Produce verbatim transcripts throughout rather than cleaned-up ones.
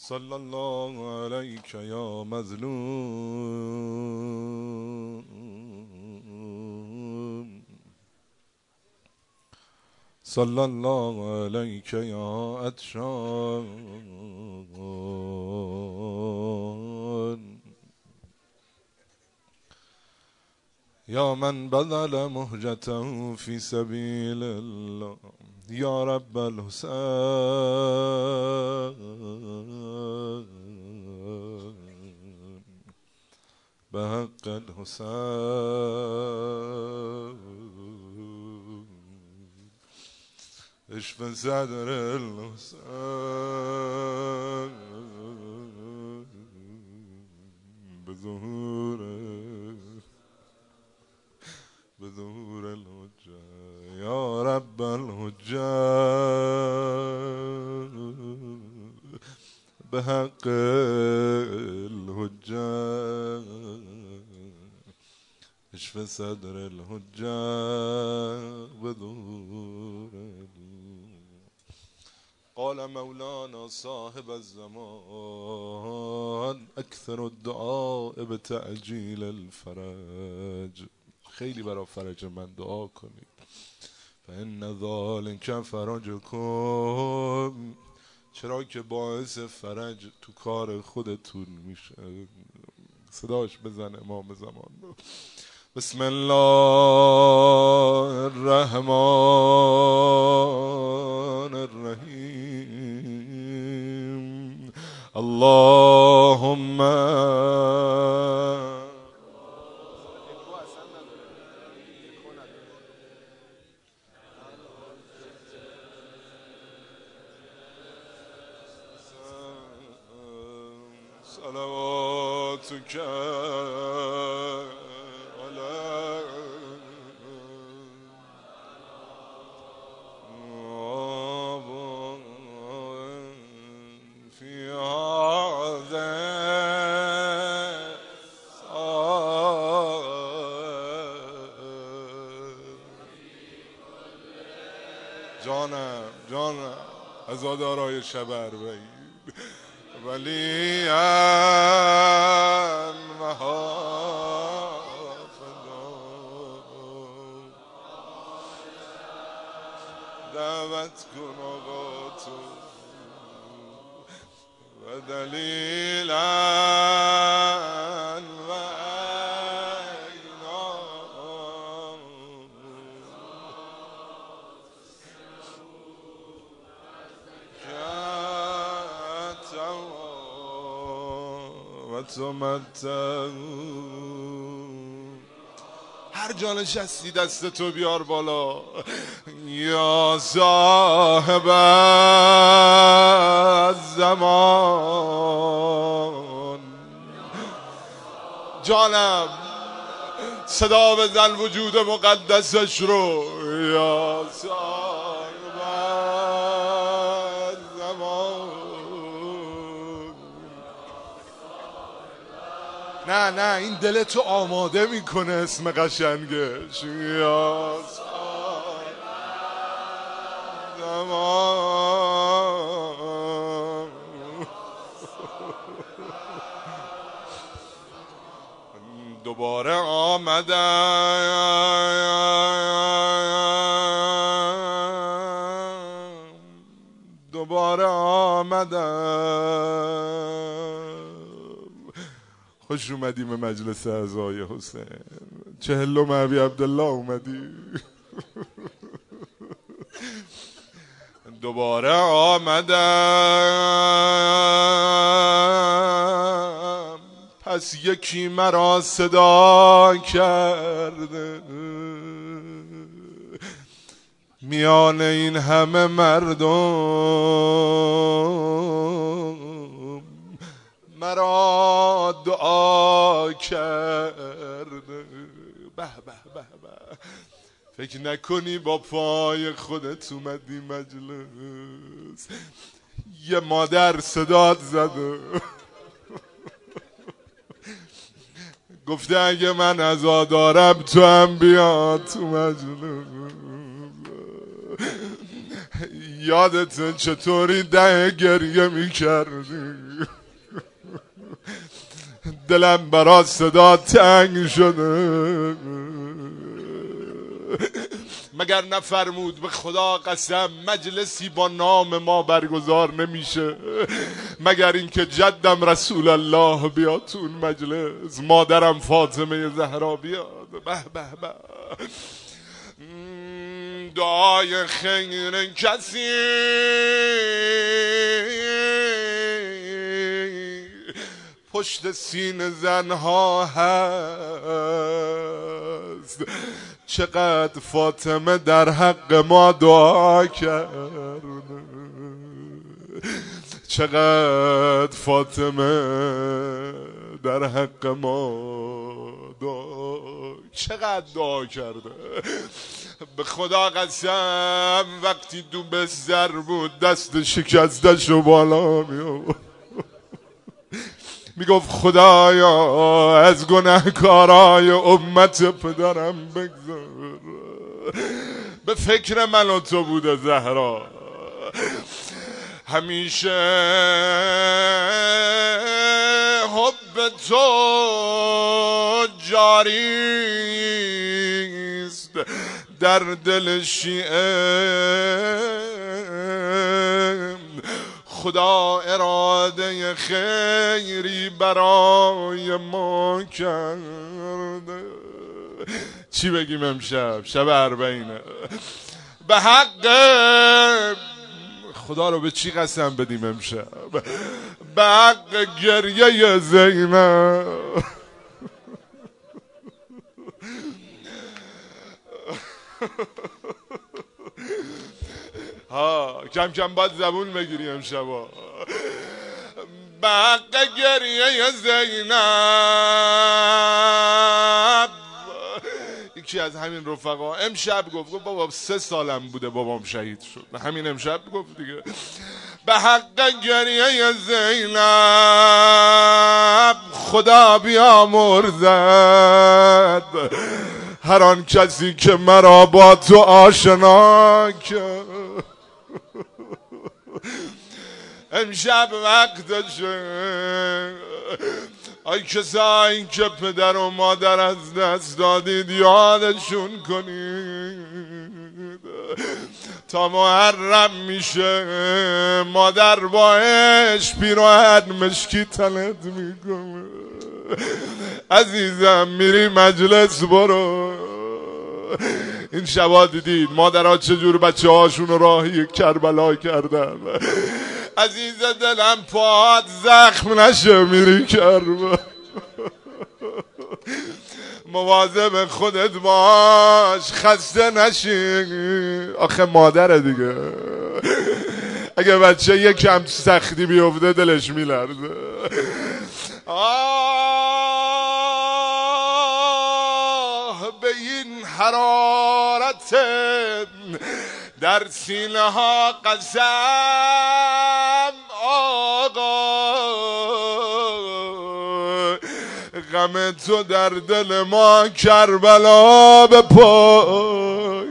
صلی الله علیک یا مظلوم، صلی الله علیک یا عطشان، یا من بذل مهجته فی سبیل الله، یا رب الحسین به حق الحسین اشف صدر الحسین به ظهور به ظهور الحجه یا رب الحجه به حق الحجه اشف صدر الحجه به ظهور. قال مولانا صاحب الزمان اکثر الدعاء بتعجیل الفرج، خیلی برای فرج من دعا کنید. فإن ذلک فرجکم، چرا که باعث فرج تو کار خودتون میشه. صداش بزن امام زمان. بسم الله الرحمن الرحیم. اللهم صلواتك على في هذا جانم جانم عزادارای شبر بید ولی و حافظا دعوت کن آقا تو و دلیلا و عینا و تمتع. هر جا نشستی دست تو بیار بالا. یا صاحب الزمان، جانم صدا بزن وجود مقدسش رو. یا صاحب الزمان، نه نه این دلتو آماده میکنه اسم قشنگش. یا صاحب زمان، دوباره آمدم دوباره آمدم. خوش اومدیم به مجلس اعضای حسین. چهلم ابی عبدالله اومدی. دوباره آمدم، پس یکی مرا صدا کرده میان این همه مردم، مرا دعا کرده. به به به به، فکر نکنی با پای خودت اومدی مجلس. یه مادر صدات زده گفته اگه من عزادارم تو هم بیاد تو مجلس. یادت چطوری ده گریه میکردی، دلم برا صدا تنگ شده. مگر نفرمود به خدا قسم مجلسی با نام ما برگزار نمیشه، مگر اینکه جدم رسول الله بیاد تو اون مجلس، مادرم فاطمه زهرا بیاد. به به به دعای خیر کسی پشت سین زنها هست. چقدر فاطمه در حق ما دعا کرد، چقدر فاطمه در حق ما دعا، چقدر دعا کرده. به خدا قسم وقتی تو بستر بود دست شکستشو بالا می‌آورد، میگفت خدایا از گناهکارای امت پدرم بگذار. به فکر من و تو بوده زهرا، همیشه حب تو جاریست در دل شیعه. خدا اراده خیری برای ما کرده. چی بگیم امشب؟ شب اربعینه. به حق خدا رو به چی قسم بدیم امشب؟ به حق گریه زینب. ها کم کم باید زبون بگیری امشبا. به حق گریه زینب. یکی از همین رفقا امشب گفت گفت بابا سه سالم بوده بابام شهید شد، همین امشب گفت دیگه. به حق گریه زینب خدا بیامرزد هر آن کسی که مرا با تو آشنا کرد. امشب وقتشه ای کسایی که پدر و مادر از دست دادید یادشون کنید تا محرم میشه. مادر با عشق پیراهن مشکی تنت میکنه. عزیزم میری مجلس برو. این شبا دیدید مادرها چجور بچه هاشون راهی کربلا کردن. عزیز دلم پاهات زخم نشه میری کربلا. مواظب خودت باش خسته نشی. آخه مادره دیگه، اگه بچه یکم سختی بیفته دلش میلرزه. آه به این حرارت در سینه ها قسم آقا، غم تو در دل ما کربلا به پای.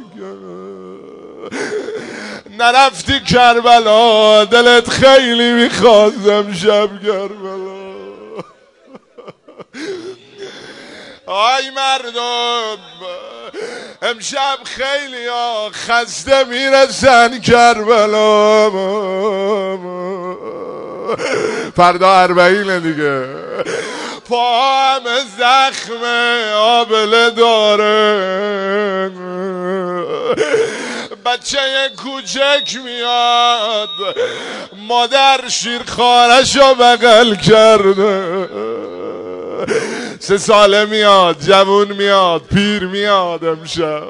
نرفتی کربلا دلت خیلی میخواست امشب کربلا. آی مردم امشب خیلی ها خسته میرسن کربلا. فردا اربعینه دیگه. پام زخم آبله داره، بچه کوچک میاد مادر شیرخوارشو بغل کرده. سه ساله میاد، جوون میاد، پیر میاد. امشب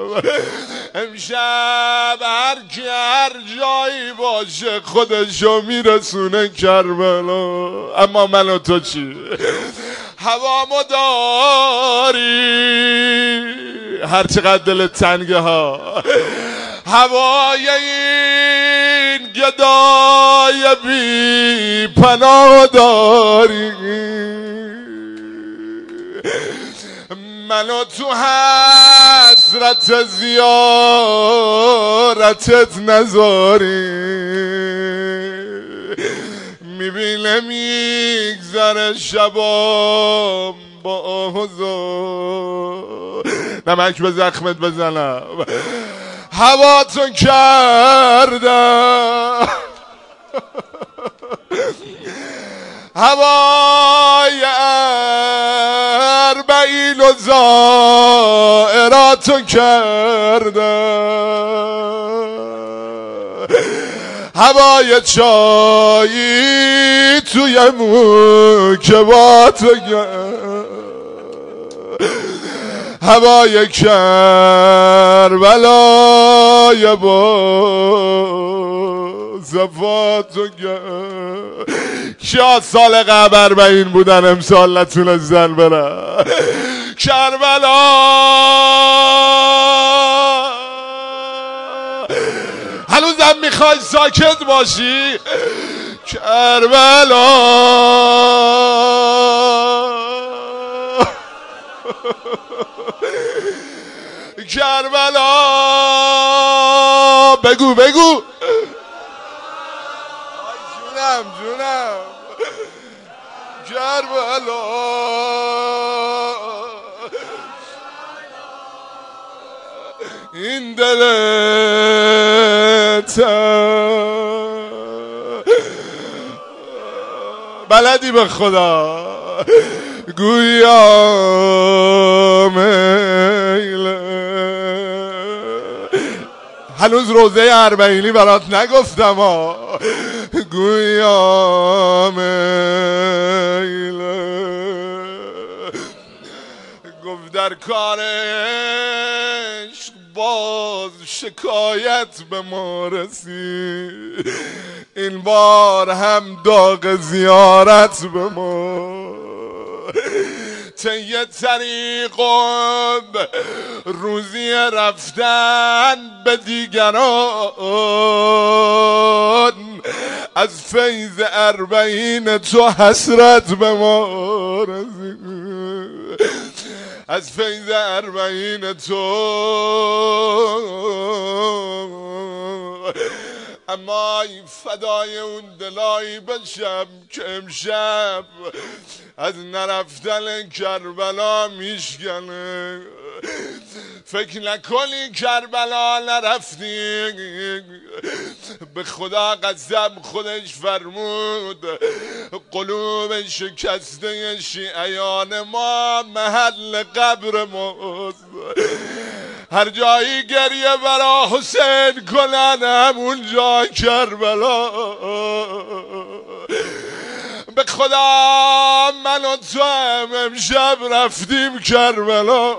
امشب هر کی هر جایی باشه خودشو میرسونه کربلا. اما من و تو چی؟ هوامو داری هر چقدر دل تنگه ها، هوای این گدای بی پناه داری. من و تو هست حسرت زیارتت نذاری میبینه میگذره شبام با آزار نمک به زخمت بزنم هواتو کردم هوای اربعین و زائراتو کردم هوای چایی توی موکباتو کردم هوای کربلای با صفاتو کردم کیا سال قبل اربعین بودن امسال نتونستن برن کربلا هنوزم میخوای ساکت باشی کربلا کربلا بگو بگو جونم جونم کربلا این دلت بلدی به خدا گویا میله هنوز روزه اربعینی برات نگفتم ها گویا میله گفت در کارش باز شکایت به ما رسید این بار هم داغ زیارت به ما طی طریقم روزی رفتن به دیگران از فیض اربعین تو حسرت به ما رسید از فیض اربعین تو اما این فدای اون دلایی بشم که امشب از نرفتن کربلا میشکنه فکر نکنی کربلا نرفتی به خدا قسم خودش فرمود قلوب شکسته شیعیان ما محل قبر ماست هر جایی گریه برا حسین کنن همون جا کربلا به خدا من و تو هم امشب رفتیم کربلا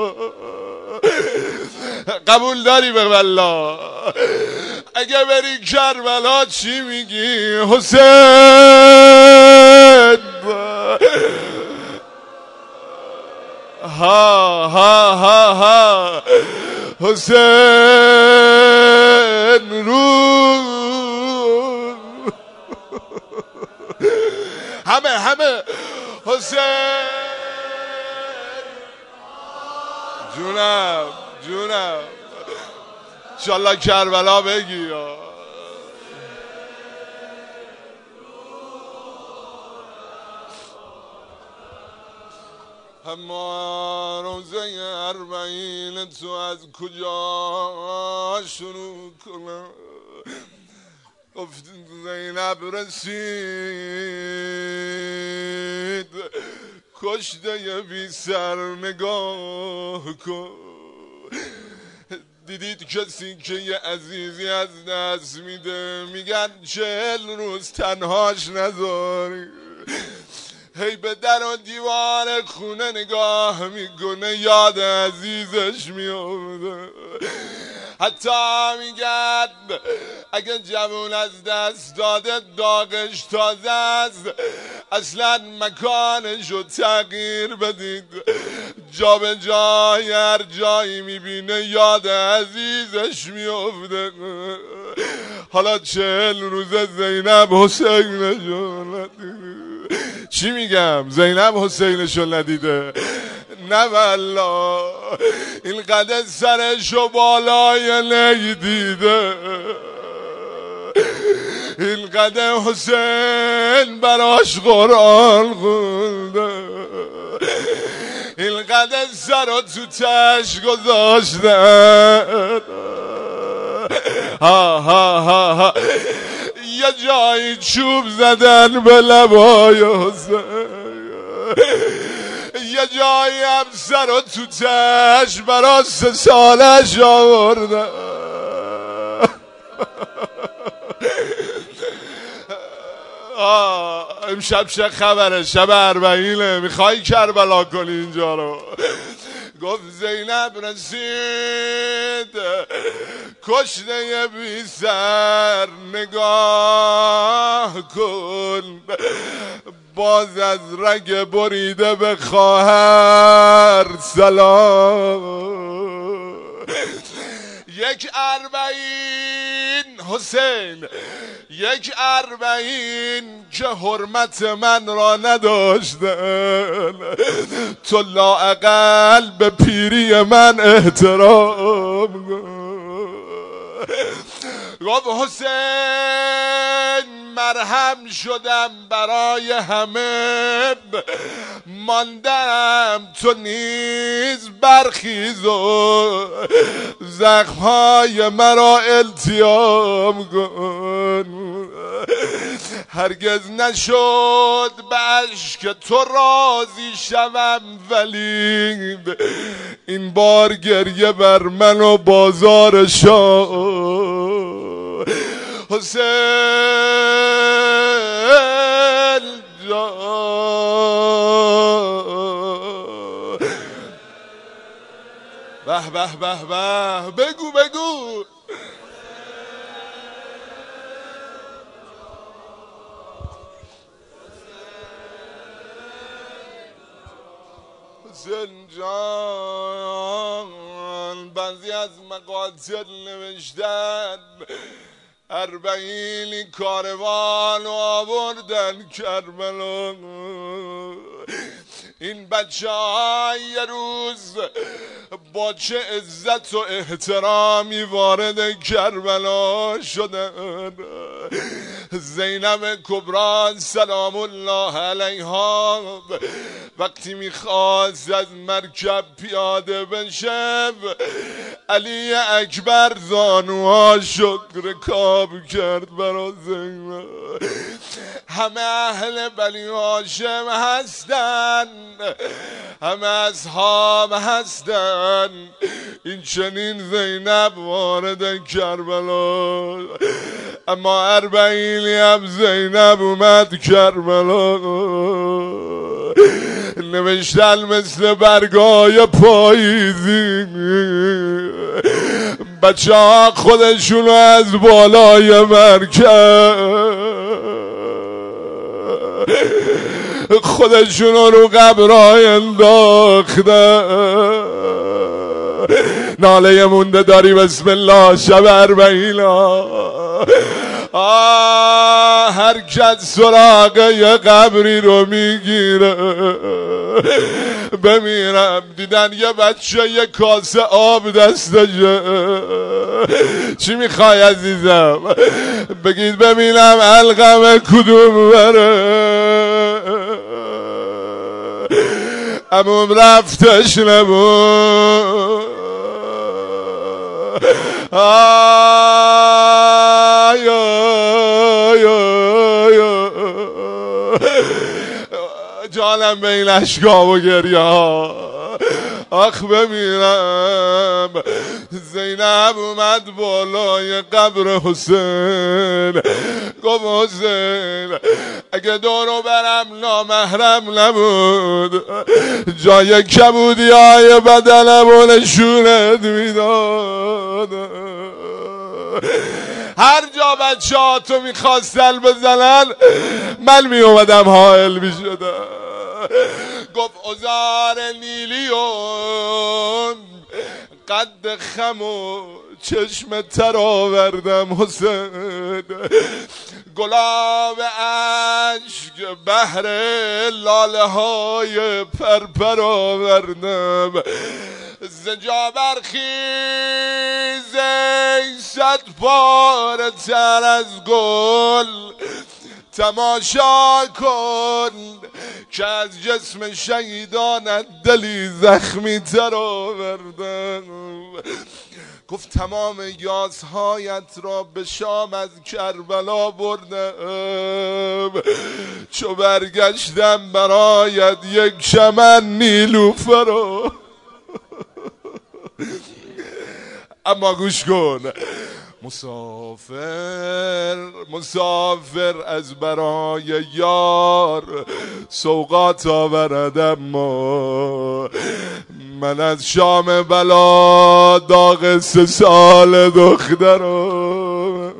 قبول داری به والله اگه بری کربلا چی میگی حسین ها ها ها ها حسین رو همه همه حسین جونم جونم انشالله کربلا بگی اما روزه اربعین تو از کجا شروع کنم گفت زینب رسید کشته بی سر نگاه کن دیدید کسی که یه عزیزی از دست میده میگن چهل روز تنهاش نذاری هی به در و دیوار خونه نگاه میکنه یاد عزیزش میافته حتی میگن اگه جوون از دست داده داغش تازه است اصلا مکانشو تغییر بدید جا به جای هر جایی میبینه یاد عزیزش میافته حالا چهل روزه زینب حسینشو ندیده چی میگم زینب حسینشو ندیده نه والله این قد سرشو بالای نی دیده، این قد حسین براش قرآن خونده، این قد سر رو تو تش گذاشتن. ها ها ها ها یه جایی چوب زدن به لبای حسین، یه جایی هم سر رو تو تش برا سه سالش آوردن. آه امشب چه خبره؟ شب اربعینه، میخوای کربلا کنی اینجا رو؟ گفت زینب رسید کشته بی سر، نگاه کن باز از رگ بریده به خواهر سلام. یک اربعین حسین، یک اربعین که حرمت من را نداشتن، تو لااقل به پیری من احترام کن. گفت حسین مرهم شدم برای همه، ماندم تو نیز برخیز و زخمهای مرا التیام کن. هرگز نشد به اشک تو راضی شوم، ولی این بار گریه بر من و بازار شاه. حسین جان به به به به، بگو بگو. حسین جان بعضی از مقاتل نوشتن اربعینی کاروان آوردن کربلا، این بچه ها یه روز با چه عزت و احترامی وارد کربلا شدن. زینب کبری سلام الله علیها وقتی میخواست از مرکب پیاده بشه، علی اکبر زانوها شد رکاب کرد برا زینب. همه اهل بنی هاشم هستن، همه اصحاب هستن، این چنین زینب وارد کربلا. اما اربعینی هم زینب اومد کربلا، نوشتن مثل برگای پاییزی بچه ها خودشونو از بالای مرکب خودشونو رو قبرهای انداختن. ناله مونده داری بسم الله شب اربعینا. آه هر کس سراغ یه قبری رو میگیره. بمیرم دیدن یه بچه یه کاسه آب دستشه، چی میخوای عزیزم؟ بگید ببینم علقم کدوم بره. عموم رفتش نبود. آی آی آی جانم به این اشکا و گریه ها. آخ بمیرم. زینب اومد بالای قبر حسین، گفت حسین اگه دورو برم نامحرم نبود، جای کبودی های بدنم و نشونت میداد. هر جا بچه ها تو میخواستن بزنن من میومدم حائل میشدم. گفت ازار نیلیون قد خم و چشم تر آوردم حسین، گلاب عشق بحر لاله های پرپر آوردم. زجا برخیز ای صد پاره تر از گل تماشا کن که از جسم شهیدانت دلی زخمی تر آوردم. گفت تمام یاسهایت را به شام از کربلا بردم، چو برگشتم برایت یک چمن نیلوفر. اما گوش کن، مسافر مسافر از برای یار سوغات آورد، اما من از شام بلا داغ سه سال دخترم.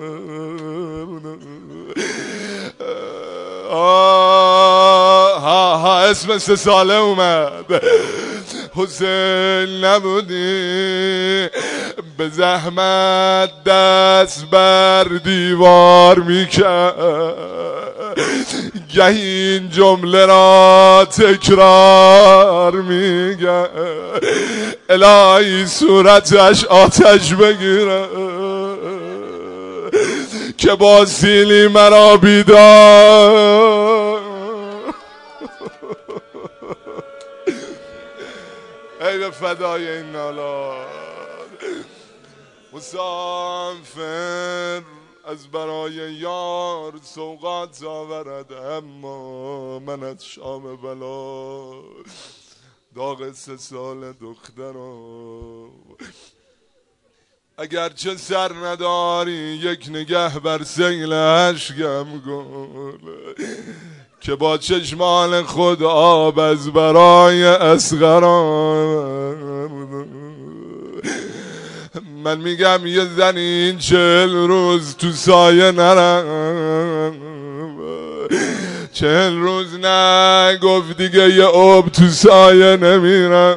ها ها اسم سه ساله اومد. حسین نبودی به زحمت دست بر دیوار میکرد، گهی این جمله را تکرار میگرد الهی صورتش آتش بگیره که با سیلی مرا بیدار. ای به فدای این نالات. مسافر از برای یار سوغات آورد، اما من از شام بلا داغ سه سال دخترم. اگرچه سر نداری یک نگه بر سیل اشکم کن که با چشمان خود آب از برای اصغران. من میگم یه زن این چهل روز تو سایه نرم، چهل روز نه گفت دیگه یه آب تو سایه نمیرم.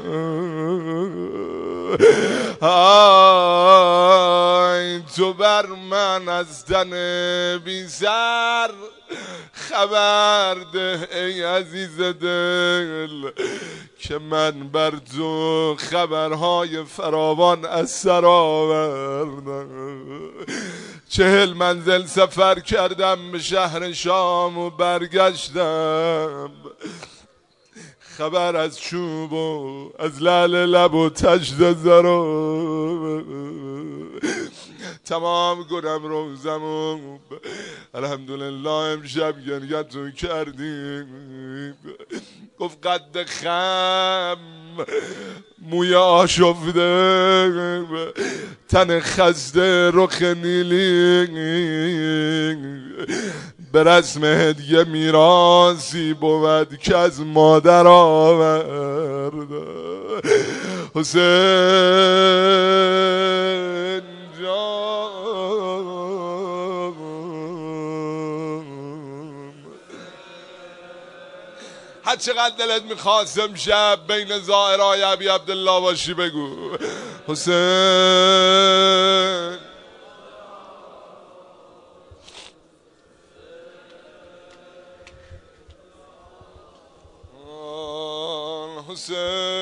آی تو بر من از تن بی سر خبر ده ای عزیز دل که من بر تو خبرهای فراوان از سر آوردم. چهل منزل سفر کردم به شهر شام و برگشتم، خبر از چوب و از لعل لب و تجد زرا تمام کنم روزم و الحمدلله امشب گریتون کردیم. گفت قد خم موی آشفته تن خسته رخ نیلی به رسم هدیه میراثی بود که از مادر آورد. حسین جان هر چقدر دلت میخواست امشب بین زائرای ابی عبدالله باشی بگو حسین. حسین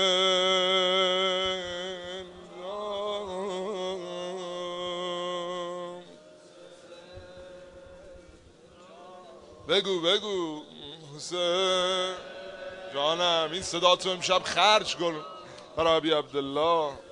بگو بگو حسین جانم. این صدا تو امشب خرج کن برای ابی عبدالله.